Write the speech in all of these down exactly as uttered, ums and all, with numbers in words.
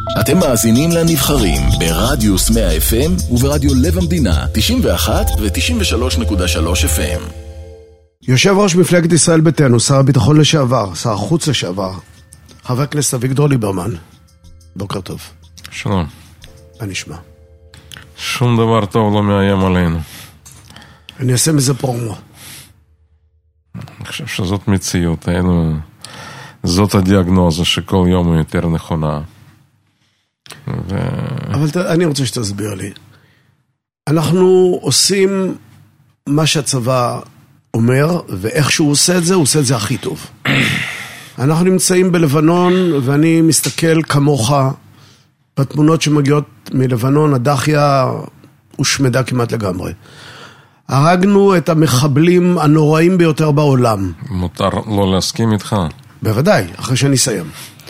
אתם מאזינים לנבחרים ברדיוס מאה אף אם וברדיו לב המדינה תשעים ואחת ו-תשעים ושלוש נקודה שלוש אף אם. יושב ראש מפלגת ישראל ביתנו, שר הביטחון לשעבר, שר החוץ לשעבר, חבר הכנסת אביגדור ליברמן. בוקר טוב. שלום. מה נשמע? שום דבר טוב לא מאיים עלינו. אני אעשה מזה פרומו. אני חושב שזאת מציאות, היינו, זאת הדיאגנוזה שכל יום היא יותר נכונה. ו... אבל ת, אני רוצה שתסביר לי. אנחנו עושים מה שהצבא אומר, ואיך שהוא עושה את זה, הוא עושה את זה הכי טוב. אנחנו נמצאים בלבנון, ואני מסתכל כמוך בתמונות שמגיעות מלבנון, הדחיה הושמדה כמעט לגמרי. הרגנו את המחבלים הנוראים ביותר בעולם. מותר לא להסכים איתך? בוודאי, אחרי שאני אסיים.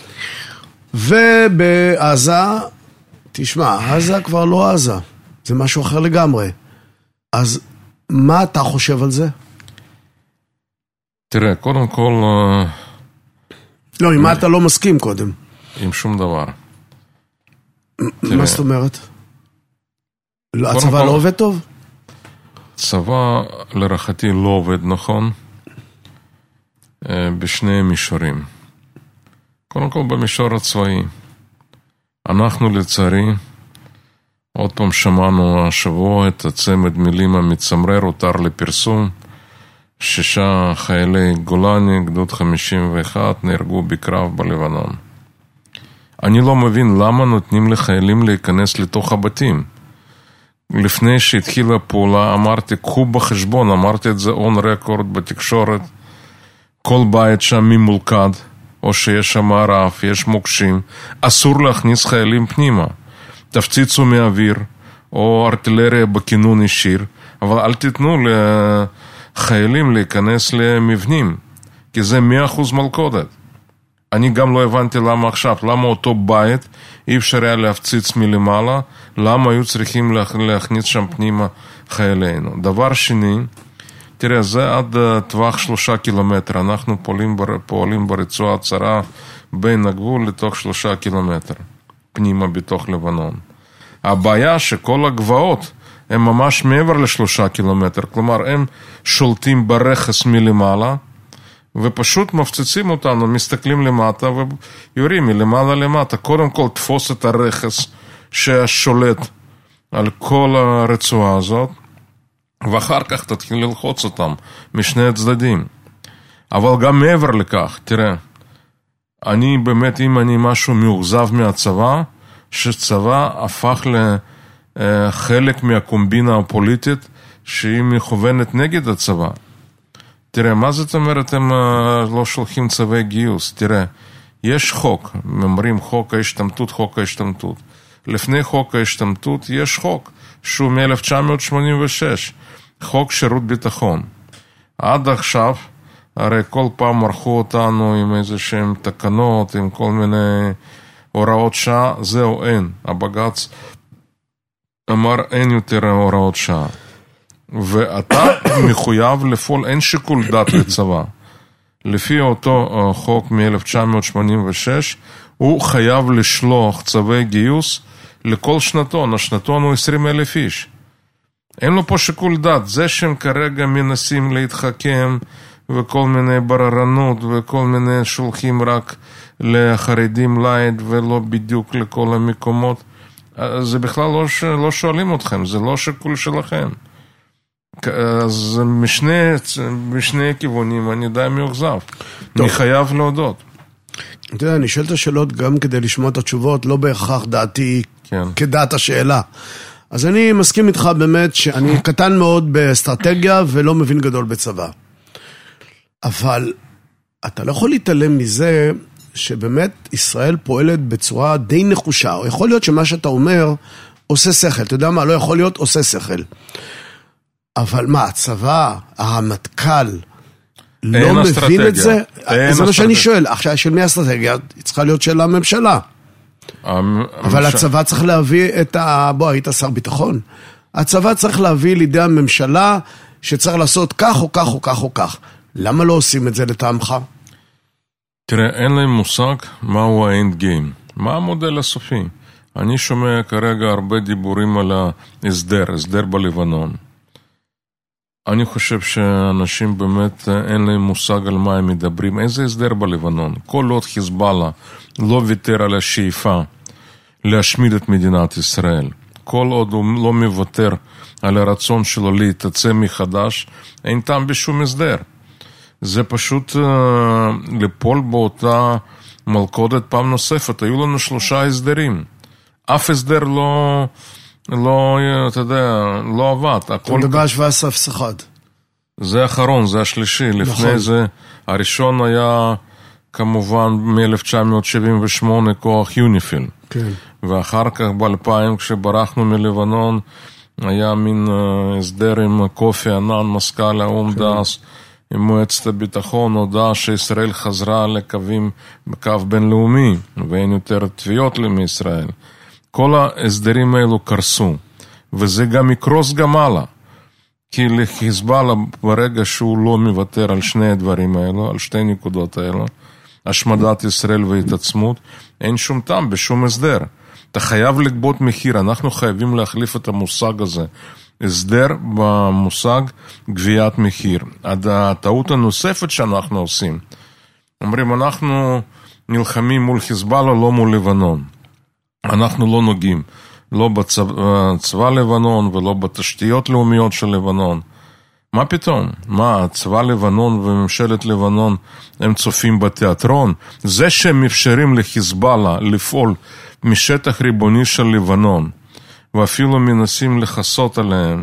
ובעזה, תשמע, עזה כבר לא עזה. זה משהו אחר לגמרי. אז מה אתה חושב על זה? תראה, קודם כל... לא, עם מה אתה לא מסכים קודם? עם שום דבר. מה זאת אומרת? הצבא לא עובד טוב? צבא לרחתי לא עובד נכון בשני מישורים. קודם כל במישור הצבאי. אנחנו לצערי, עוד פעם שמענו השבוע את הצמד מילים המצמרר, הותר לפרסום, שישה חיילי גולני, גדוד חמישים ואחת, נהרגו בקרב בלבנון. אני לא מבין למה נותנים לחיילים להיכנס לתוך הבתים. לפני שהתחילה הפעולה אמרתי, קחו בחשבון, אמרתי את זה און רקורד בתקשורת, כל בית שם ממולכד, או שיש שם מערב, יש מוקשים, אסור להכניס חיילים פנימה. תפציצו מאוויר, או ארטילריה בכינון ישיר, אבל אל תיתנו לחיילים להיכנס למבנים, כי זה מאה אחוז מלכודת. אני גם לא הבנתי למה עכשיו, למה אותו בית אי אפשר היה להפציץ מלמעלה, למה היו צריכים להכניס שם פנימה חיילינו. דבר שני, תראה, זה עד טווח שלושה קילומטר, אנחנו פועלים, פועלים ברצועה צרה בין הגבול לתוך שלושה קילומטר, פנימה בתוך לבנון. הבעיה שכל הגבעות הם ממש מעבר לשלושה קילומטר, כלומר הם שולטים ברכס מלמעלה, ופשוט מפציצים אותנו, מסתכלים למטה ויורים מלמעלה למטה. קודם כל תפוס את הרכס ששולט על כל הרצועה הזאת, ואחר כך תתחיל ללחוץ אותם משני הצדדים. אבל גם מעבר לכך, תראה, אני באמת, אם אני משהו מאוכזב מהצבא, שצבא הפך לחלק מהקומבינה הפוליטית שהיא מכוונת נגד הצבא. תראה, מה זאת אומרת הם לא שולחים צווי גיוס? תראה, יש חוק, אומרים חוק ההשתמטות, חוק ההשתמטות. לפני חוק ההשתמטות יש חוק שהוא מ-אלף תשע מאות שמונים ושש, חוק שירות ביטחון. עד עכשיו, הרי כל פעם מרחו אותנו עם איזה שהם תקנות, עם כל מיני הוראות שעה, זהו אין. הבג"ץ אמר אין יותר הוראות שעה. ואתה מחויב לפעול, אין שיקול דת לצבא. לפי אותו חוק מ-אלף תשע מאות שמונים ושש, הוא חייב לשלוח צווי גיוס לכל שנתון, השנתון הוא עשרים אלף איש. אין לו פה שיקול דת, זה שהם כרגע מנסים להתחכם, וכל מיני בררנות, וכל מיני שולחים רק לחרדים לייט, ולא בדיוק לכל המקומות, זה בכלל לא, לא שואלים אתכם, זה לא שיקול שלכם. אז משני, משני כיוונים אני די מאוכזב. אני חייב להודות. אתה יודע, אני שואל את השאלות גם כדי לשמוע את התשובות, לא בהכרח דעתי כן. כדעת השאלה. אז אני מסכים איתך באמת שאני קטן מאוד באסטרטגיה ולא מבין גדול בצבא. אבל אתה לא יכול להתעלם מזה שבאמת ישראל פועלת בצורה די נחושה. או יכול להיות שמה שאתה אומר עושה שכל. אתה יודע מה? לא יכול להיות עושה שכל. אבל מה, הצבא, הרמטכ"ל, לא מבין את זה? זה מה שאני שואל. עכשיו, של מי האסטרטגיה? היא צריכה להיות של הממשלה. אבל הצבא צריך להביא את ה... בוא, היית שר ביטחון. הצבא צריך להביא לידי הממשלה שצריך לעשות כך או כך או כך או כך. למה לא עושים את זה לטעמך? תראה, אין להם מושג מהו האנד גיים. מה המודל הסופי? אני שומע כרגע הרבה דיבורים על ההסדר, הסדר בלבנון. אני חושב שאנשים באמת אין להם מושג על מה הם מדברים. איזה הסדר בלבנון? כל עוד חיזבאללה לא ויתר על השאיפה להשמיד את מדינת ישראל, כל עוד הוא לא מוותר על הרצון שלו להתעצם מחדש, אין טעם בשום הסדר. זה פשוט uh, לפול באותה מלכודת פעם נוספת. היו לנו שלושה הסדרים. אף הסדר לא, לא, אתה יודע, לא עבד. אתה מדבר על שבע עשרה אפס אחת. זה האחרון, זה השלישי. נכון. לפני זה, הראשון היה כמובן מ-אלף תשע מאות שבעים ושמונה כוח יוניפיל. כן. ואחר כך ב-אלפיים כשברחנו מלבנון, היה מין uh, הסדר עם קופי ענן, מזכ"ל האו"ם כן. דאז, עם מועצת הביטחון, הודעה שישראל חזרה לקווים, בקו בינלאומי, ואין יותר תביעות מישראל. כל ההסדרים האלו קרסו, וזה גם יקרוס גם הלאה. כי לחיזבאללה, ברגע שהוא לא מוותר על שני הדברים האלו, על שתי נקודות האלו, השמדת ישראל והתעצמות, אין שום טעם בשום הסדר. אתה חייב לגבות מחיר, אנחנו חייבים להחליף את המושג הזה. הסדר במושג גביית מחיר. הטעות הנוספת שאנחנו עושים, אומרים, אנחנו נלחמים מול חיזבאללה, לא מול לבנון. אנחנו לא נוגעים, לא בצבא לבנון ולא בתשתיות לאומיות של לבנון. מה פתאום? מה, צבא לבנון וממשלת לבנון הם צופים בתיאטרון? זה שהם אפשרים לחיזבאללה לפעול משטח ריבוני של לבנון, ואפילו מנסים לחסות עליהם,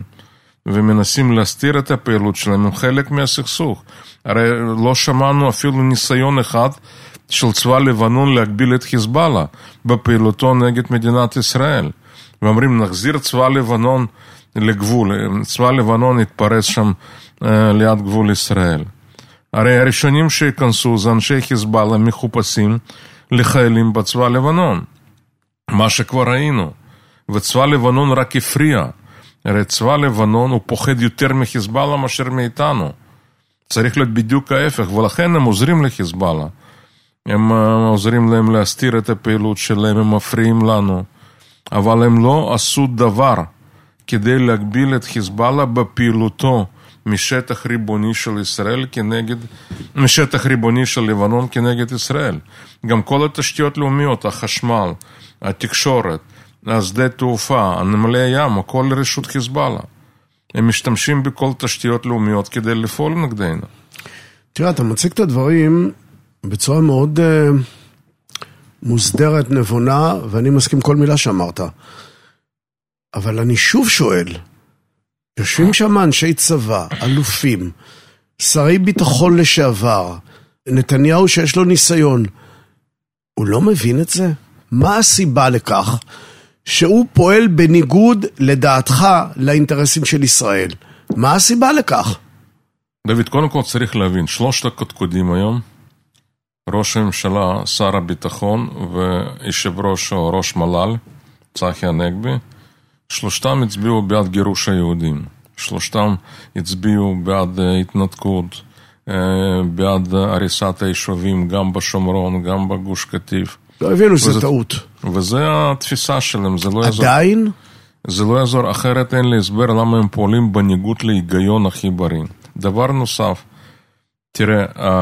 ומנסים להסתיר את הפעילות שלהם, הם חלק מהסכסוך. הרי לא שמענו אפילו ניסיון אחד של צבא לבנון להגביל את חיזבאללה בפעילותו נגד מדינת ישראל. ואומרים, נחזיר צבא לבנון לגבול, צבא לבנון יתפרץ שם אה, ליד גבול ישראל. הרי הראשונים שיכנסו זה אנשי חיזבאללה מחופשים לחיילים בצבא לבנון. מה שכבר ראינו. וצבא לבנון רק הפריע. הרי צבא לבנון הוא פוחד יותר מחיזבאללה מאשר מאיתנו. צריך להיות בדיוק ההפך, ולכן הם עוזרים לחיזבאללה. הם עוזרים להם להסתיר את הפעילות שלהם, הם מפריעים לנו. אבל הם לא עשו דבר כדי להגביל את חיזבאללה בפעילותו משטח ריבוני של ישראל כנגד, משטח ריבוני של לבנון כנגד ישראל. גם כל התשתיות לאומיות, החשמל, התקשורת, השדה תעופה, הנמלי ים, הכל לרשות חיזבאללה. הם משתמשים בכל תשתיות לאומיות כדי לפעול נגדנו. תראה, אתה מציג את הדברים בצורה מאוד uh, מוסדרת, נבונה, ואני מסכים כל מילה שאמרת. אבל אני שוב שואל, יושבים שם אנשי צבא, אלופים, שרי ביטחון לשעבר, נתניהו שיש לו ניסיון, הוא לא מבין את זה? מה הסיבה לכך שהוא פועל בניגוד לדעתך לאינטרסים של ישראל? מה הסיבה לכך? דוד, קודם כל צריך להבין, שלושת הקודקודים היום, ראש הממשלה, שר הביטחון ויושב ראש או ראש מל"ל, צחי הנגבי, שלושתם הצביעו בעד גירוש היהודים. שלושתם הצביעו בעד התנתקות, בעד הריסת היישובים, גם בשומרון, גם בגוש קטיף. לא הבינו שזה טעות. וזה התפיסה שלהם, זה לא יעזור. עדיין? זה לא יעזור, אחרת אין לי הסבר למה הם פועלים בניגוד להיגיון הכי בריא. דבר נוסף, תראה,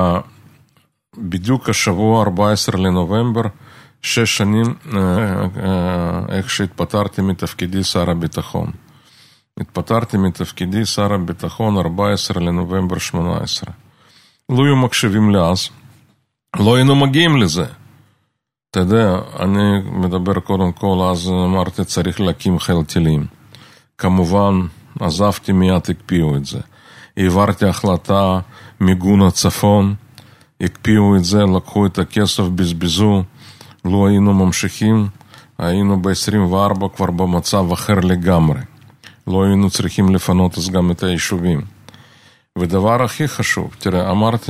בדיוק השבוע ארבעה עשר לנובמבר, שש שנים, איך שהתפטרתי מתפקידי שר הביטחון. התפטרתי מתפקידי שר הביטחון ארבעה עשר לנובמבר שמונה עשרה. לא היו מקשיבים לאז, לא היינו מגיעים לזה. אתה יודע, אני מדבר קודם כל, אז אמרתי צריך להקים חיל טילים. כמובן, עזבתי מיד, הקפיאו את זה. העברתי החלטה מיגון הצפון, הקפיאו את זה, לקחו את הכסף, בזבזו, לא היינו ממשיכים, היינו ב-עשרים וארבע כבר במצב אחר לגמרי. לא היינו צריכים לפנות אז גם את היישובים. ודבר הכי חשוב, תראה, אמרתי,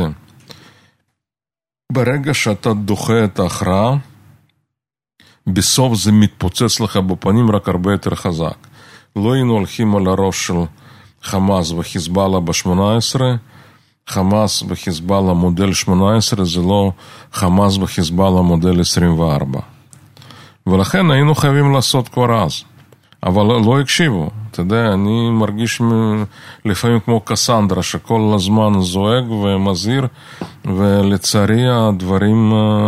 ברגע שאתה דוחה את ההכרעה, בסוף זה מתפוצץ לך בפנים רק הרבה יותר חזק. לא היינו הולכים על הראש של חמאס וחיזבאללה ב-שמונה עשרה, חמאס וחיזבאללה מודל שמונה עשרה, זה לא חמאס וחיזבאללה מודל עשרים וארבע. ולכן היינו חייבים לעשות כבר אז. אבל לא הקשיבו. אתה יודע, אני מרגיש לפעמים כמו קסנדרה, שכל הזמן זועק ומזהיר, ולצערי הדברים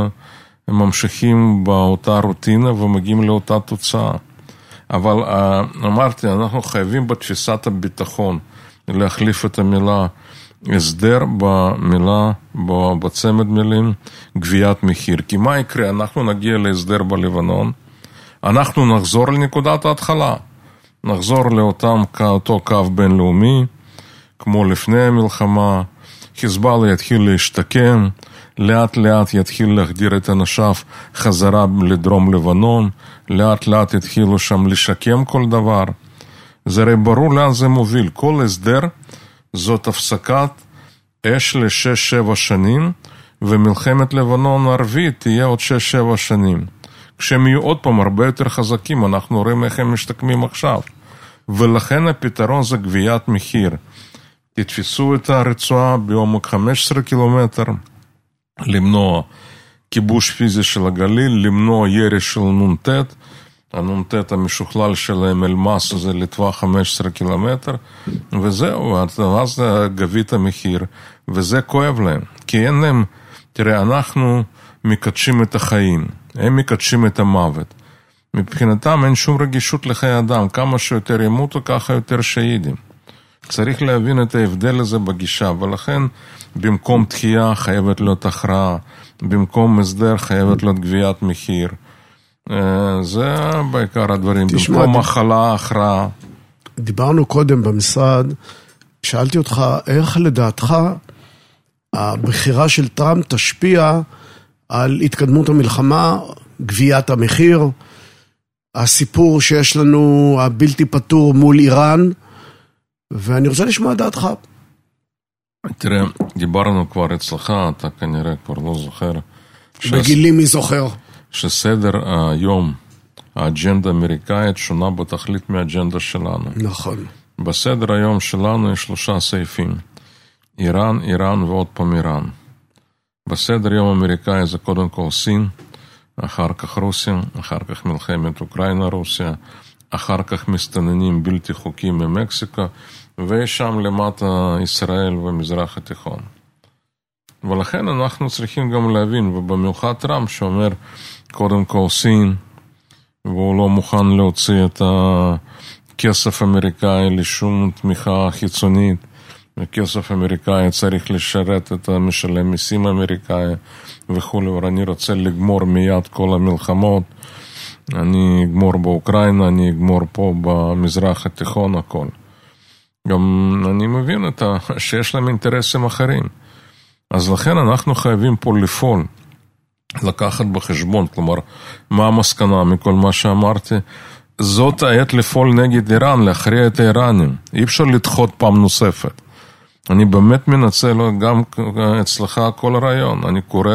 ממשיכים באותה רוטינה ומגיעים לאותה תוצאה. אבל אמרתי, אנחנו חייבים בתפיסת הביטחון להחליף את המילה הסדר במילה, בצמד מילים, גביית מחיר. כי מה יקרה? אנחנו נגיע להסדר בלבנון, אנחנו נחזור לנקודת ההתחלה, נחזור לאותם, אותו קו בינלאומי, כמו לפני המלחמה, חיזבאללה יתחיל להשתקם, לאט לאט יתחיל להחדיר את אנשיו חזרה לדרום לבנון, לאט לאט יתחילו שם לשקם כל דבר. זה הרי ברור לאן זה מוביל. כל הסדר זאת הפסקת אש לשש שבע שנים, ומלחמת לבנון הערבית תהיה עוד שש שבע שנים. כשהם יהיו עוד פעם הרבה יותר חזקים, אנחנו רואים איך הם משתקמים עכשיו. ולכן הפתרון זה גביית מחיר. תתפסו את הרצועה בעומק חמישה עשר קילומטר, למנוע כיבוש פיזי של הגליל, למנוע ירי של נ"ט, הנ"ט המשוכלל שלהם אלמאס זה לטווח חמישה עשר קילומטר, וזהו, אז גבית המחיר, וזה כואב להם, כי אין להם, תראה, אנחנו מקדשים את החיים, הם מקדשים את המוות, מבחינתם אין שום רגישות לחיי אדם, כמה שיותר ימותו, ככה יותר שהידים. צריך להבין את ההבדל הזה בגישה, ולכן במקום תחייה חייבת להיות הכרעה, במקום הסדר חייבת להיות גביית מחיר. זה בעיקר הדברים, תשמע, במקום מחלה, הכרעה. דיברנו קודם במשרד, שאלתי אותך, איך לדעתך הבחירה של טראמפ תשפיע על התקדמות המלחמה, גביית המחיר, הסיפור שיש לנו הבלתי פתור מול איראן, ואני רוצה לשמוע דעתך. תראה, דיברנו כבר אצלך, אתה כנראה כבר לא זוכר. בגילי מי זוכר? שסדר היום, האג'נדה האמריקאית שונה בתכלית מהאג'נדה שלנו. נכון. בסדר היום שלנו יש שלושה סעיפים. איראן, איראן ועוד פעם איראן. בסדר היום האמריקאי זה קודם כל סין, אחר כך רוסיה, אחר כך מלחמת אוקראינה-רוסיה, אחר כך מסתננים בלתי חוקיים ממקסיקו, ושם למטה ישראל ומזרח התיכון. ולכן אנחנו צריכים גם להבין, ובמיוחד טראמפ שאומר קודם כל סין, והוא לא מוכן להוציא את הכסף האמריקאי לשום תמיכה חיצונית, וכסף אמריקאי צריך לשרת את המשלם מיסים האמריקאי וכו', ואני רוצה לגמור מיד כל המלחמות, אני אגמור באוקראינה, אני אגמור פה במזרח התיכון, הכל. גם אני מבין את ה... שיש להם אינטרסים אחרים. אז לכן אנחנו חייבים פה לפעול, לקחת בחשבון, כלומר, מה המסקנה מכל מה שאמרתי? זאת העת לפעול נגד איראן, להכריע את האיראנים. אי אפשר לדחות פעם נוספת. אני באמת מנצל גם אצלך כל הרעיון. אני קורא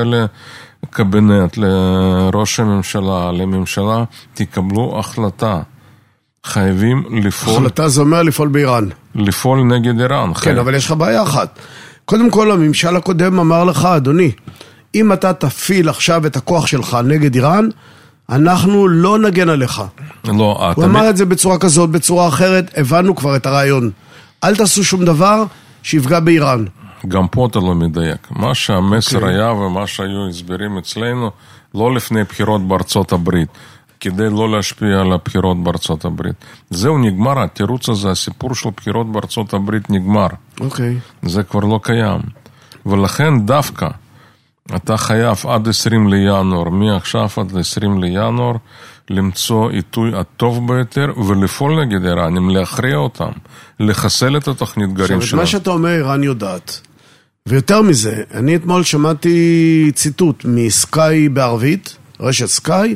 לקבינט, לראש הממשלה, לממשלה, תקבלו החלטה. חייבים לפעול... החלטה זה אומר לפעול באיראן. לפעול נגד איראן. כן, חייב... אבל יש לך בעיה אחת. קודם כל, הממשל הקודם אמר לך, אדוני, אם אתה תפעיל עכשיו את הכוח שלך נגד איראן, אנחנו לא נגן עליך. לא, הוא אמר את זה בצורה כזאת, בצורה אחרת, הבנו כבר את הרעיון. אל תעשו שום דבר שיפגע באיראן. גם פה אתה לא מדייק. מה שהמסר היה ומה שהיו הסברים אצלנו, לא לפני בחירות בארצות הברית, כדי לא להשפיע על הבחירות בארצות הברית. זהו נגמר, התירוץ הזה, הסיפור של בחירות בארצות הברית נגמר. אוקיי. זה כבר לא קיים. ולכן דווקא אתה חייב עד עשרים לינואר, מעכשיו עד עשרים לינואר, למצוא עיתוי הטוב ביותר ולפעול נגד איראנים, להכריע אותם, לחסל את התוכנית גרעין שלהם. מה שאתה אומר, איראן יודעת. ויותר מזה, אני אתמול שמעתי ציטוט מסקאי בערבית, רשת סקאי,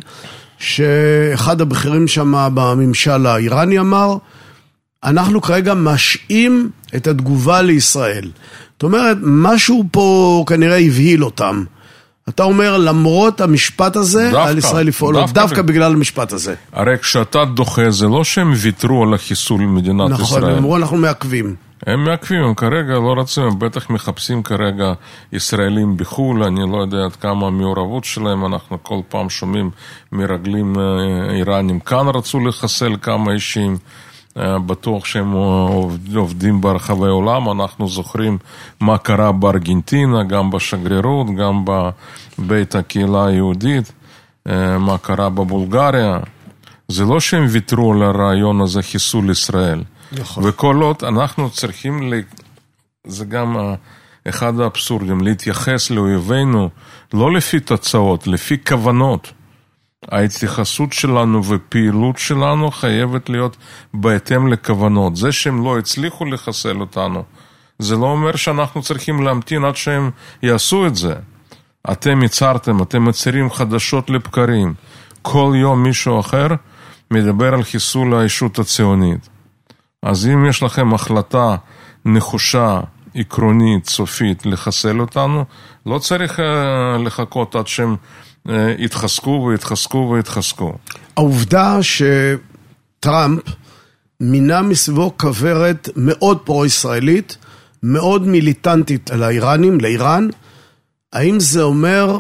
שאחד הבכירים שם בממשל האיראני אמר, אנחנו כרגע משאים את התגובה לישראל. זאת אומרת, משהו פה כנראה הבהיל אותם. אתה אומר, למרות המשפט הזה, דווקא, על ישראל לפעול, דווקא, דווקא בגלל המשפט הזה. הרי כשאתה דוחה, זה לא שהם ויתרו על החיסול מדינת נכון, ישראל. נכון, הם אמרו, אנחנו מעכבים. הם מעכבים, הם כרגע לא רצים, הם בטח מחפשים כרגע ישראלים בחול, אני לא יודע עד כמה המעורבות שלהם, אנחנו כל פעם שומעים מרגלים איראנים, כאן רצו לחסל כמה אישים, בטוח שהם עובדים ברחבי העולם, אנחנו זוכרים מה קרה בארגנטינה, גם בשגרירות, גם בבית הקהילה היהודית, מה קרה בבולגריה, זה לא שהם ויתרו על הרעיון הזה חיסול ישראל, נכון. וכל עוד אנחנו צריכים, ל... זה גם אחד האבסורדים, להתייחס לאויבינו לא לפי תוצאות, לפי כוונות. ההתייחסות שלנו ופעילות שלנו חייבת להיות בהתאם לכוונות. זה שהם לא הצליחו לחסל אותנו, זה לא אומר שאנחנו צריכים להמתין עד שהם יעשו את זה. אתם יצרתם, אתם מצרים חדשות לבקרים. כל יום מישהו אחר מדבר על חיסול הישות הציונית. אז אם יש לכם החלטה נחושה, עקרונית, סופית, לחסל אותנו, לא צריך לחכות עד שהם התחזקו והתחזקו והתחזקו. העובדה שטראמפ מינה מסביבו כברת מאוד פרו-ישראלית, מאוד מיליטנטית על האיראנים, לאיראן, האם זה אומר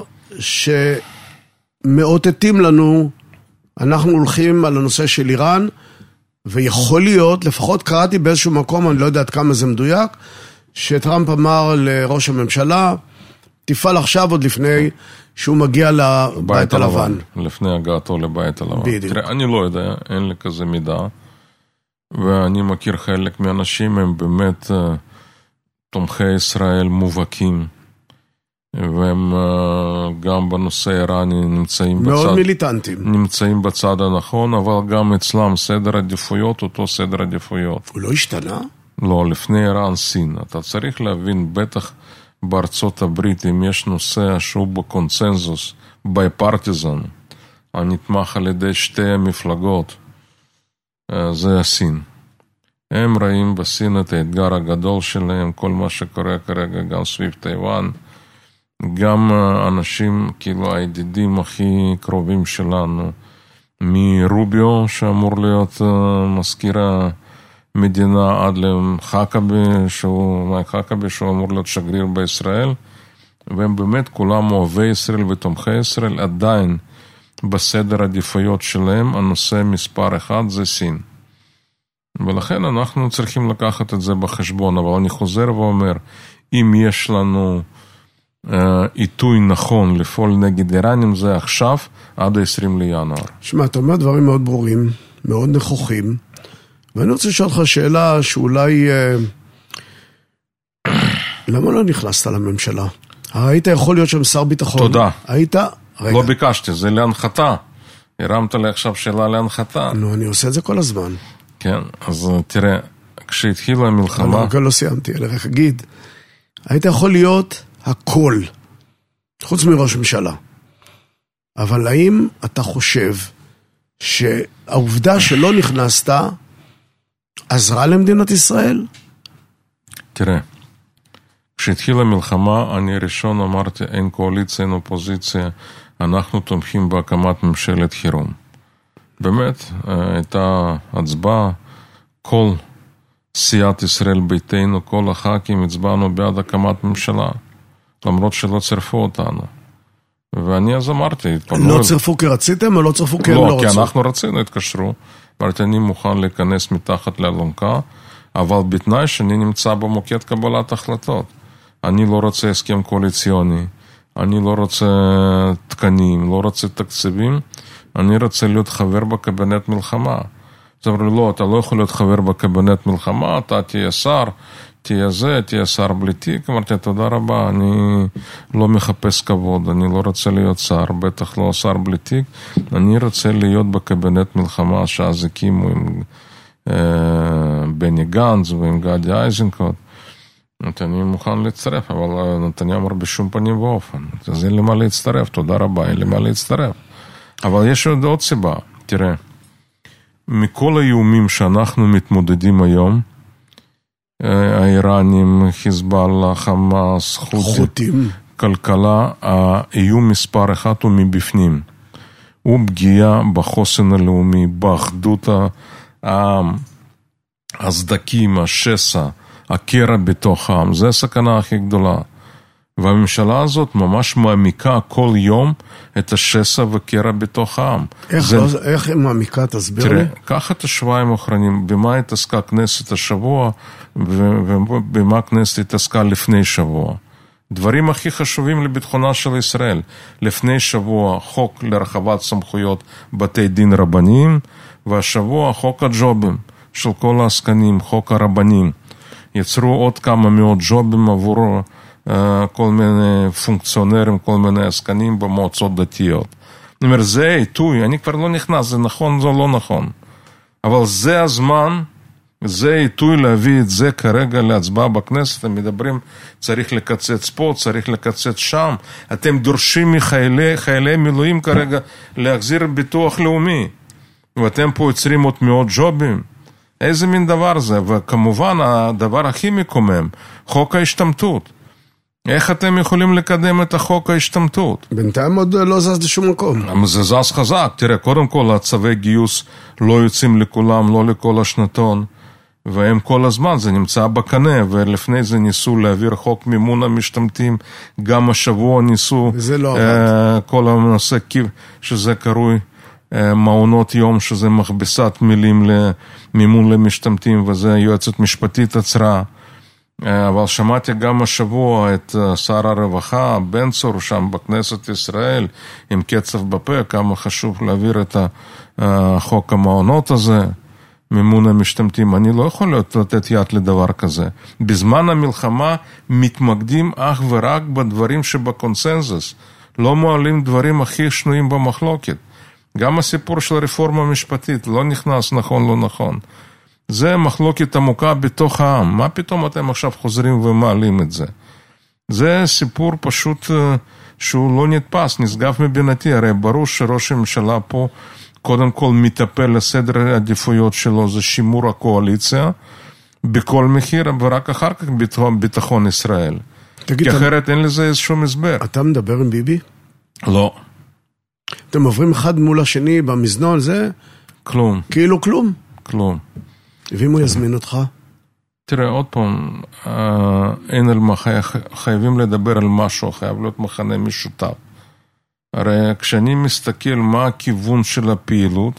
שמאותתים לנו, אנחנו הולכים על הנושא של איראן, ויכול להיות, לפחות קראתי באיזשהו מקום, אני לא יודע עד כמה זה מדויק, שטראמפ אמר לראש הממשלה, תפעל עכשיו עוד לפני שהוא מגיע לבית הלבן. לפני הגעתו לבית הלבן. בדיוק. תראה, אני לא יודע, אין לי כזה מידע, ואני מכיר חלק מהאנשים, הם באמת תומכי ישראל מובהקים, והם גם בנושא איראני נמצאים בצד... מאוד מיליטנטים. נמצאים בצד הנכון, אבל גם אצלם סדר עדיפויות, אותו סדר עדיפויות. הוא לא השתנה? לא, לפני איראן סין. אתה צריך להבין, בטח בארצות הברית, אם יש נושא שהוא בקונצנזוס, ביפרטיזן, הנתמך על ידי שתי המפלגות, זה הסין. הם רואים בסין את האתגר הגדול שלהם, כל מה שקורה כרגע גם סביב טייוואן, גם אנשים, כאילו הידידים הכי קרובים שלנו, מרוביו, שאמור להיות מזכיר המדינה, עד לחכבי, שהוא, חכבי, שהוא אמור להיות שגריר בישראל, והם באמת כולם אוהבי ישראל ותומכי ישראל, עדיין בסדר עדיפויות שלהם, הנושא מספר אחד זה סין. ולכן אנחנו צריכים לקחת את זה בחשבון, אבל אני חוזר ואומר, אם יש לנו עיתוי נכון לפעול נגד איראנים, זה עכשיו עד ה-עשרים לינואר. שמע, אתה אומר דברים מאוד ברורים, מאוד נכוחים, ואני רוצה לשאול לך שאלה שאולי, למה לא נכנסת לממשלה? היית יכול להיות שם שר ביטחון. תודה. היית? רגע. לא ביקשתי, זה להנחתה. הרמת לי עכשיו שאלה להנחתה. נו, אני עושה את זה כל הזמן. כן, אז תראה, כשהתחילה המלחמה... אני לא סיימתי, אלא רק אגיד, היית יכול להיות הכל, חוץ מראש ממשלה. אבל האם אתה חושב שהעובדה שלא נכנסת עזרה למדינת ישראל? תראה, כשהתחילה המלחמה, אני ראשון אמרתי, אין קואליציה, אין אופוזיציה, אנחנו תומכים בהקמת ממשלת חירום. באמת, הייתה הצבעה, כל סיעת ישראל ביתנו, כל הח"כים הצבענו בעד הקמת ממשלה, למרות שלא צרפו אותנו. ואני אז אמרתי, לא צרפו כי רציתם או לא צרפו כי הם לא רצו? לא, כי אנחנו רצינו, התקשרו. אמרתי, אני מוכן להיכנס מתחת לאלונקה, אבל בתנאי שאני נמצא במוקד קבלת החלטות. אני לא רוצה הסכם קואליציוני, אני לא רוצה תקנים, לא רוצה תקציבים, אני רוצה להיות חבר בקבינט מלחמה. אז אמרו, לא, אתה לא יכול להיות חבר בקבינט מלחמה, אתה תהיה שר, תהיה זה, תהיה שר בלי תיק. אמרתי, תודה רבה, אני לא מחפש כבוד, אני לא רוצה להיות שר, בטח לא שר בלי תיק, אני רוצה להיות בקבינט מלחמה שאז הקימו עם אה, בני גנץ ועם גדי איזנקוט. אני מוכן להצטרף, אבל נתניהו אמר בשום פנים ואופן. אז אין לי מה להצטרף, תודה רבה, אין לי מה להצטרף. אבל יש עוד עוד סיבה, תראה, מכל האיומים שאנחנו מתמודדים היום, האיראנים, חיזבאללה, חמאס, חות'ים, כלכלה, האיום מספר אחד הוא מבפנים. הוא פגיעה בחוסן הלאומי, באחדות העם, הסדקים, השסע, הקרע בתוך העם. זה הסכנה הכי גדולה. והממשלה הזאת ממש מעמיקה כל יום את השסע וקרע בתוך העם. איך, זה... לא, איך היא מעמיקה? תסביר תראה, לי. קח את השבועיים האחרונים, במה התעסקה כנסת השבוע, ובמה הכנסת התעסקה לפני שבוע. דברים הכי חשובים לביטחונה של ישראל. לפני שבוע חוק לרחבת סמכויות בתי דין רבניים, והשבוע חוק הג'ובים של כל העסקנים, חוק הרבנים. יצרו עוד כמה מאות ג'ובים עבור uh, כל מיני פונקציונרים, כל מיני עסקנים במועצות דתיות. אני אומר, זה עיתוי, אני כבר לא נכנס, זה נכון, זה לא נכון. אבל זה הזמן, זה עיתוי להביא את זה כרגע להצבעה בכנסת. הם מדברים, צריך לקצץ פה, צריך לקצץ שם. אתם דורשים מחיילי חיילי מילואים כרגע להחזיר ביטוח לאומי. ואתם פה יוצרים עוד מאות ג'ובים. איזה מין דבר זה? וכמובן, הדבר הכי מקומם, חוק ההשתמטות. איך אתם יכולים לקדם את החוק ההשתמטות? בינתיים עוד לא זז לשום מקום. זה זז חזק. תראה, קודם כל, הצווי גיוס לא יוצאים לכולם, לא לכל השנתון. והם כל הזמן, זה נמצא בקנה, ולפני זה ניסו להעביר חוק מימון המשתמטים, גם השבוע ניסו, לא uh, כל הנושא שזה קרוי uh, מעונות יום, שזה מכבסת מילים למימון למשתמטים, וזה יועצת משפטית עצרה. Uh, אבל שמעתי גם השבוע את uh, שר הרווחה, בן צור, שם בכנסת ישראל, עם קצף בפה, כמה חשוב להעביר את החוק uh, המעונות הזה. מימון המשתמטים, אני לא יכול לתת יד לדבר כזה. בזמן המלחמה מתמקדים אך ורק בדברים שבקונסנזוס, לא מעלים דברים הכי שנויים במחלוקת. גם הסיפור של הרפורמה המשפטית לא נכנס נכון לא נכון. זה מחלוקת עמוקה בתוך העם. מה פתאום אתם עכשיו חוזרים ומעלים את זה? זה סיפור פשוט שהוא לא נתפס, נשגב מבינתי. הרי ברור שראש הממשלה פה קודם כל מטפל לסדר העדיפויות שלו, זה שימור הקואליציה, בכל מחיר, ורק אחר כך ביטחון, ביטחון ישראל. תגיד, כי אחרת אתה... אין לזה איזשהו מסבר. אתה מדבר עם ביבי? לא. אתם עוברים אחד מול השני במזנון, זה? כלום. כאילו כלום? כלום. ואם הוא יזמין אותך? תראה, עוד פעם, אין על מה, חייבים לדבר על משהו, חייב להיות מחנה משותף. הרי כשאני מסתכל מה הכיוון של הפעילות,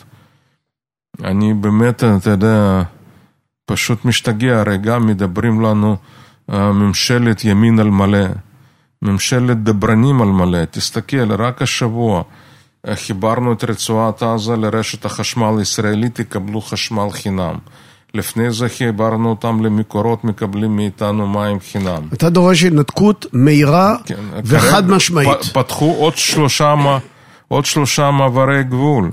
אני באמת, אתה יודע, פשוט משתגע. הרי גם מדברים לנו ממשלת ימין על מלא, ממשלת דברנים על מלא. תסתכל, רק השבוע חיברנו את רצועת עזה לרשת החשמל הישראלית, יקבלו חשמל חינם. לפני זה חיברנו אותם למקורות, מקבלים מאיתנו מים חינם. אתה דורש התנתקות מהירה כן, וחד משמעית. פ, פתחו עוד שלושה, עוד שלושה מעברי גבול.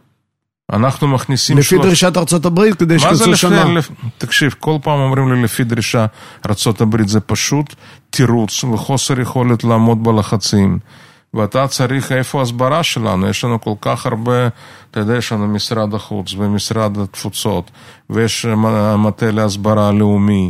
אנחנו מכניסים... לפי שלוש... דרישת ארצות הברית, כדי שכנסו שנה. לפ... תקשיב, כל פעם אומרים לי לפי דרישה ארצות הברית, זה פשוט תירוץ וחוסר יכולת לעמוד בלחצים. ואתה צריך, איפה הסברה שלנו? יש לנו כל כך הרבה, אתה יודע, יש לנו משרד החוץ ומשרד התפוצות, ויש מטה להסברה לאומי.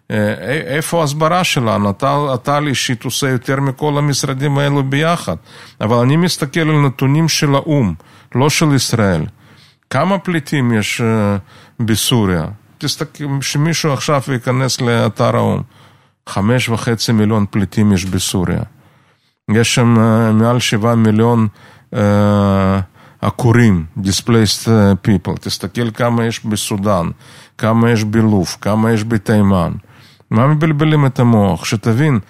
איפה הסברה שלנו? אתה, אתה אישית עושה יותר מכל המשרדים האלו ביחד. אבל אני מסתכל על נתונים של האום, לא של ישראל. כמה פליטים יש בסוריה? תסתכל, שמישהו עכשיו ייכנס לאתר האום. חמש וחצי מיליון פליטים יש בסוריה. יש שם מעל שבעה מיליון עקורים, displaced people. תסתכל כמה יש בסודן, כמה יש בלוב, כמה יש בתימן. מה מבלבלים את המוח? שתבין,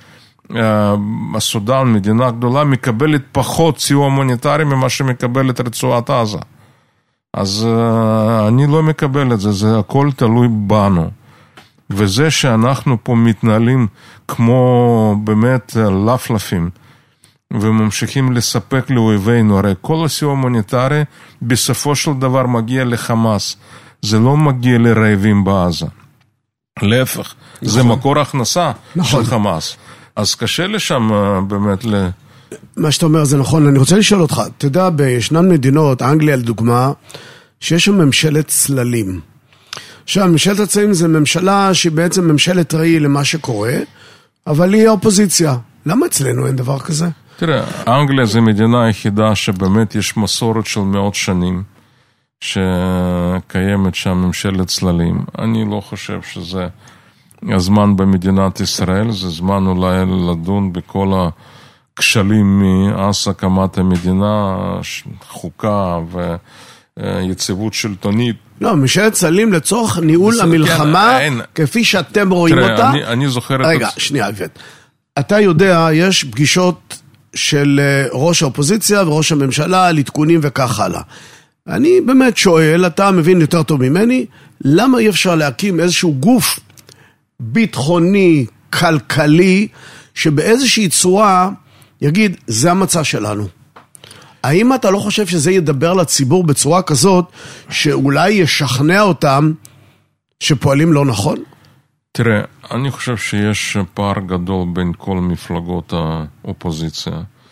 הסודן, מדינה גדולה, מקבלת פחות סיוע הומניטרי ממה שמקבלת רצועת עזה. אז אני לא מקבל את זה, זה הכל תלוי בנו. וזה שאנחנו פה מתנהלים כמו באמת לפלפים, וממשיכים לספק לאויבינו, הרי כל הסיוע הומניטרי בסופו של דבר מגיע לחמאס, זה לא מגיע לרעבים בעזה, להפך, נכון. זה מקור הכנסה נכון. של חמאס, אז קשה לשם באמת ל... מה שאתה אומר זה נכון, אני רוצה לשאול אותך, אתה יודע, בישנן מדינות, אנגליה לדוגמה, שיש שם ממשלת צללים, עכשיו ממשלת הצללים זה ממשלה שהיא בעצם ממשלת ראי למה שקורה, אבל היא האופוזיציה, למה אצלנו אין דבר כזה? תראה, אנגליה זה מדינה היחידה שבאמת יש מסורת של מאות שנים שקיימת שם ממשלת צללים. אני לא חושב שזה הזמן במדינת ישראל, זה זמן אולי לדון בכל הכשלים מאז הקמת המדינה, חוקה ויציבות שלטונית. לא, ממשלת צללים לצורך ניהול המלחמה, כפי שאתם רואים אותה. אני זוכר את... רגע, שנייה, אבית. אתה יודע, יש פגישות של ראש האופוזיציה וראש הממשלה על עדכונים וכך הלאה. אני באמת שואל, אתה מבין יותר טוב ממני, למה אי אפשר להקים איזשהו גוף ביטחוני, כלכלי, שבאיזושהי צורה יגיד, זה המצע שלנו. האם אתה לא חושב שזה ידבר לציבור בצורה כזאת, שאולי ישכנע אותם שפועלים לא נכון? תראה, אני חושב שיש פער גדול בין כל מפלגות האופוזיציה.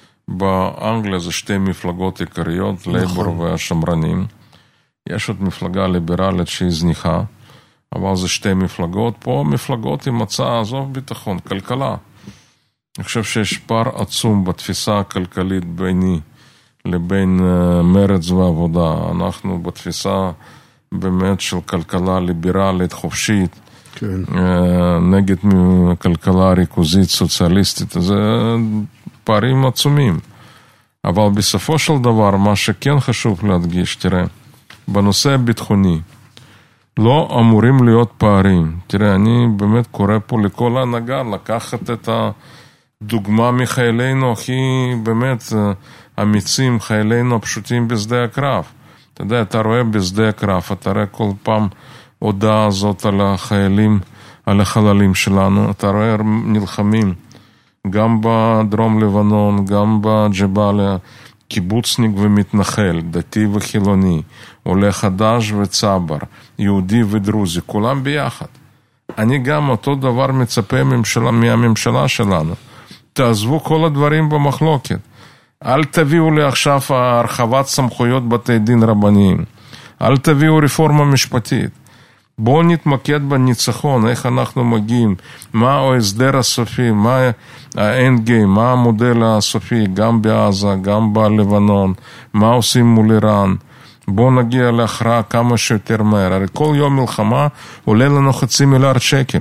באנגליה זה שתי מפלגות עיקריות, נכון. לייבור והשמרנים. יש עוד מפלגה ליברלית שהיא זניחה, אבל זה שתי מפלגות. פה מפלגות עם מצע, עזוב ביטחון, כלכלה. אני חושב שיש פער עצום בתפיסה הכלכלית ביני לבין מרץ ועבודה. אנחנו בתפיסה באמת של כלכלה ליברלית, חופשית, כן. נגד כלכלה ריכוזית, סוציאליסטית. זה פערים עצומים. אבל בסופו של דבר, מה שכן חשוב להדגיש, תראה, בנושא הביטחוני, לא אמורים להיות פערים. תראה, אני באמת קורא פה לכל ההנהגה, לקחת את הדוגמה מחיילינו הכי באמת אמיצים, חיילינו הפשוטים בשדה הקרב. אתה יודע, אתה רואה בשדה הקרב, אתה רואה כל פעם הודעה הזאת על החיילים, על החללים שלנו, אתה רואה נלחמים, גם בדרום לבנון, גם בג'באליה, קיבוצניק ומתנחל, דתי וחילוני, עולה חדש וצבר, יהודי ודרוזי, כולם ביחד. אני גם אותו דבר מצפה מממשלה, מהממשלה שלנו. תעזבו כל הדברים במחלוקת. אל תביאו לי עכשיו הרחבת סמכויות בתי דין רבניים. אל תביאו רפורמה משפטית. בואו נתמקד בניצחון, איך אנחנו מגיעים, מה ההסדר הסופי, מה האנד גיים, מה המודל הסופי, גם בעזה, גם בלבנון, מה עושים מול איראן. בואו נגיע להכרעה כמה שיותר מהר. הרי כל יום מלחמה עולה לנו חצי מיליארד שקל.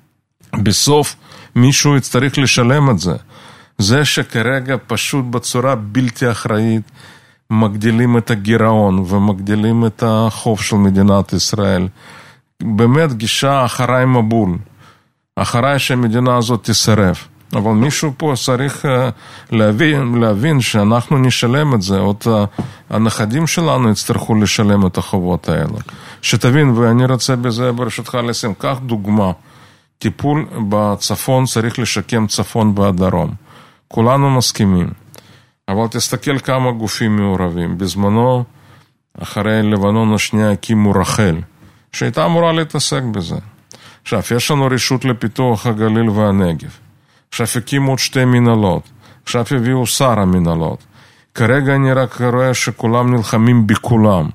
בסוף מישהו יצטרך לשלם את זה. זה שכרגע פשוט בצורה בלתי אחראית מגדילים את הגירעון ומגדילים את החוב של מדינת ישראל. באמת גישה אחריי מבול, אחריי שהמדינה הזאת תשרף. אבל מישהו פה צריך להבין, להבין שאנחנו נשלם את זה, עוד הנכדים שלנו יצטרכו לשלם את החובות האלה. שתבין, ואני רוצה בזה ברשותך לשים, כך דוגמה, טיפול בצפון צריך לשקם צפון והדרום. כולנו מסכימים. אבל תסתכל כמה גופים מעורבים. בזמנו, אחרי לבנון השנייה, הקימו רחל, שהייתה אמורה להתעסק בזה. עכשיו, יש לנו רשות לפיתוח הגליל והנגב. עכשיו, הקימו עוד שתי מנהלות. עכשיו, הביאו שר המנהלות. כרגע אני רק רואה שכולם נלחמים בכולם.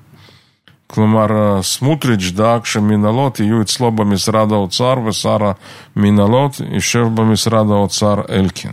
כלומר, סמוטריץ' דאג שמנהלות יהיו אצלו במשרד האוצר, ושר המנהלות יושב במשרד האוצר אלקין.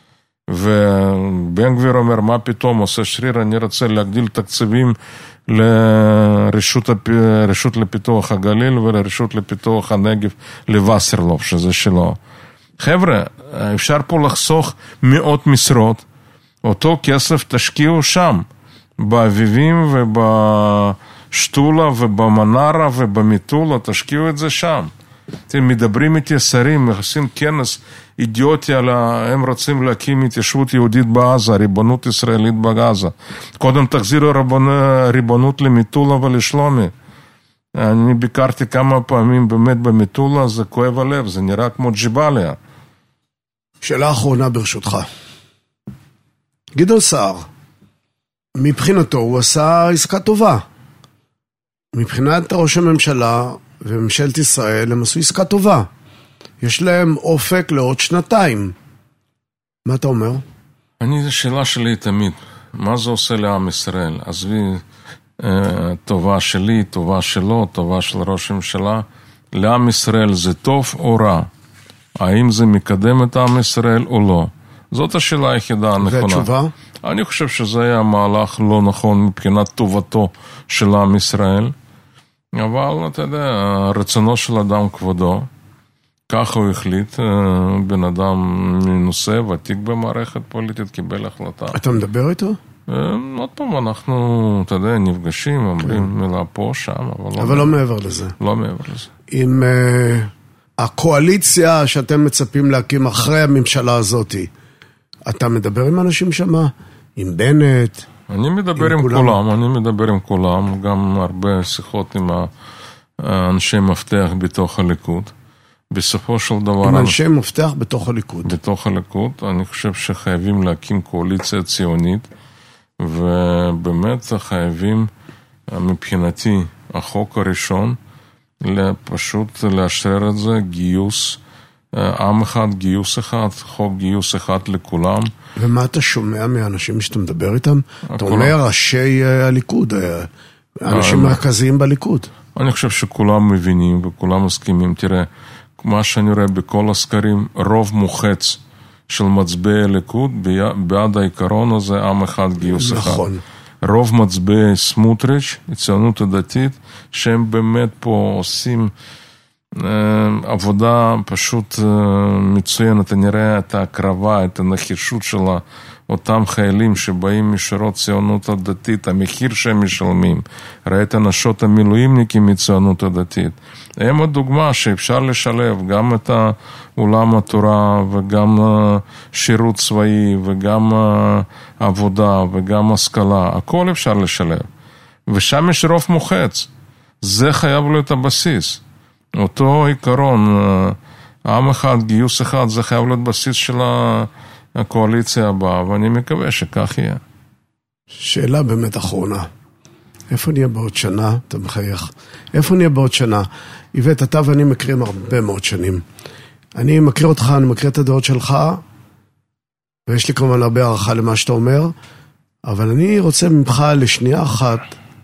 ובן גביר אומר, מה פתאום עושה שריר, אני רוצה להגדיל תקציבים לרשות רשות לפיתוח הגליל ולרשות לפיתוח הנגב לווסרלוף, שזה שלו. חבר'ה, אפשר פה לחסוך מאות משרות, אותו כסף תשקיעו שם, באביבים ובשטולה ובמנרה ובמיטולה, תשקיעו את זה שם. אתם מדברים איתי שרים, עושים כנס אידיוטי על ה... הם רוצים להקים התיישבות יהודית בעזה, ריבונות ישראלית בעזה. קודם תחזירו ריבונות, ריבונות למיטולה ולשלומי. אני ביקרתי כמה פעמים באמת במיטולה, זה כואב הלב, זה נראה כמו ג'באליה. שאלה אחרונה ברשותך. גדעון סער, מבחינתו הוא עשה עסקה טובה. מבחינת ראש הממשלה וממשלת ישראל הם עשו עסקה טובה. יש להם אופק לעוד שנתיים. מה אתה אומר? אני, זו שאלה שלי תמיד. מה זה עושה לעם ישראל? עזבי אה, טובה שלי, טובה שלו, טובה של ראש הממשלה. לעם ישראל זה טוב או רע? האם זה מקדם את עם ישראל או לא? זאת השאלה היחידה הנכונה. והתשובה? אני חושב שזה היה מהלך לא נכון מבחינת טובתו של עם ישראל. אבל אתה יודע, רצונו של אדם כבודו, ככה הוא החליט, בן אדם מנוסה, ותיק במערכת פוליטית, קיבל החלטה. אתה מדבר איתו? עוד פעם, אנחנו, אתה יודע, נפגשים, אומרים מילה פה, שם, אבל לא, אבל לא מעבר לזה. לא מעבר לזה. עם uh, הקואליציה שאתם מצפים להקים אחרי הממשלה הזאת, אתה מדבר עם אנשים שמה? עם בנט? אני מדבר עם, עם כולם. כולם, אני מדבר עם כולם, גם הרבה שיחות עם אנשי מפתח בתוך הליכוד. בסופו של דבר... עם אנשי מפתח בתוך הליכוד. בתוך הליכוד, אני חושב שחייבים להקים קואליציה ציונית, ובאמת חייבים, מבחינתי, החוק הראשון, פשוט לאשר את זה, גיוס, עם אחד, גיוס אחד, חוק גיוס אחד לכולם. ומה אתה שומע מהאנשים שאתה מדבר איתם? אתה אומר ראשי הליכוד, אנשים מרכזיים בליכוד. אני חושב שכולם מבינים וכולם מסכימים. תראה, מה שאני רואה בכל הסקרים, רוב מוחץ של מצביעי הליכוד בעד העיקרון הזה, עם אחד, גיוס אחד. נכון. רוב מצביעי סמוטריץ', הציונות הדתית, שהם באמת פה עושים עבודה פשוט מצוינת. אתה נראה את ההקרבה, את הנחישות של אותם חיילים שבאים משורות ציונות הדתית, המחיר שהם משלמים. ראית נשות המילואימניקים מציונות הדתית. הם הדוגמה שאפשר לשלב גם את עולם התורה וגם שירות צבאי וגם עבודה וגם השכלה. הכל אפשר לשלב. ושם יש רוב מוחץ. זה חייב להיות הבסיס. אותו עיקרון, עם אחד, גיוס אחד, זה חייב להיות בסיס של הקואליציה הבאה, ואני מקווה שכך יהיה. שאלה באמת אחרונה. איפה נהיה בעוד שנה? אתה מחייך. איפה נהיה בעוד שנה? איבט, אתה ואני מכירים הרבה מאוד שנים. אני מכיר אותך, אני מכיר את הדעות שלך, ויש לי כמובן הרבה הערכה למה שאתה אומר, אבל אני רוצה ממך לשנייה אחת,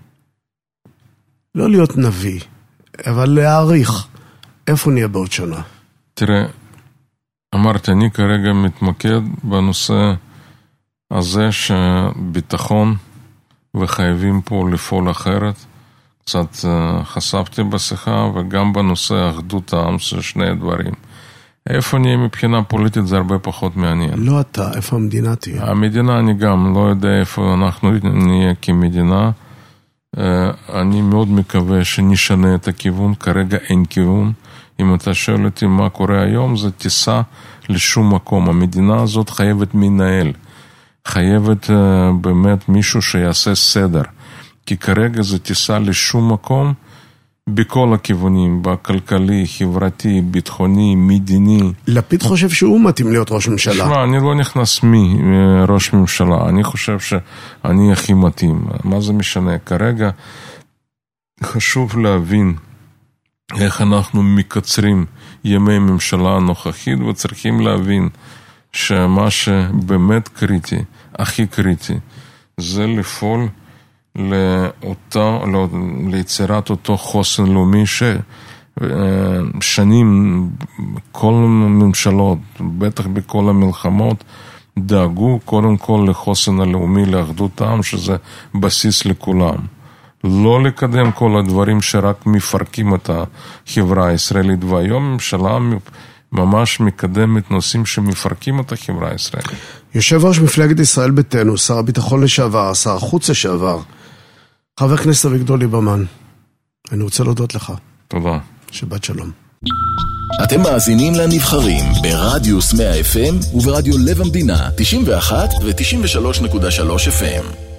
לא להיות נביא, אבל להעריך, איפה נהיה בעוד שנה? תראה, אמרתי, אני כרגע מתמקד בנושא הזה שביטחון וחייבים פה לפעול אחרת. קצת חשפתי בשיחה, וגם בנושא אחדות העם, שני הדברים. איפה נהיה מבחינה פוליטית זה הרבה פחות מעניין. לא אתה, איפה המדינה תהיה? המדינה, אני גם לא יודע איפה אנחנו נהיה כמדינה. אני מאוד מקווה שנשנה את הכיוון, כרגע אין כיוון. אם אתה שואל אותי מה קורה היום, זה טיסה לשום מקום. המדינה הזאת חייבת מנהל, חייבת באמת מישהו שיעשה סדר. כי כרגע זה טיסה לשום מקום, בכל הכיוונים, בכלכלי, חברתי, ביטחוני, מדיני. לפיד חושב שהוא מתאים להיות ראש ממשלה. תשמע, אני לא נכנס מי ראש ממשלה, אני חושב שאני הכי מתאים. מה זה משנה? כרגע חשוב להבין איך אנחנו מקצרים ימי ממשלה הנוכחית, וצריכים להבין שמה שבאמת קריטי, הכי קריטי, זה לפעול לאותו, לא, ליצירת אותו חוסן לאומי ששנים כל הממשלות, בטח בכל המלחמות, דאגו קודם כל לחוסן הלאומי, לאחדות העם, שזה בסיס לכולם. לא לקדם כל הדברים שרק מפרקים את החברה הישראלית, והיום הממשלה ממש מקדמת נושאים שמפרקים את החברה הישראלית. יושב ראש מפלגת ישראל ביתנו, שר הביטחון לשעבר, שר החוץ לשעבר, חבר כנסת אביגדור ליברמן, אני רוצה להודות לך. תודה. שבת שלום. אתם מאזינים לנבחרים ברדיוס מאה אף אם וברדיו לב המדינה תשעים ואחת ו-תשעים ושלוש נקודה שלוש אף אם.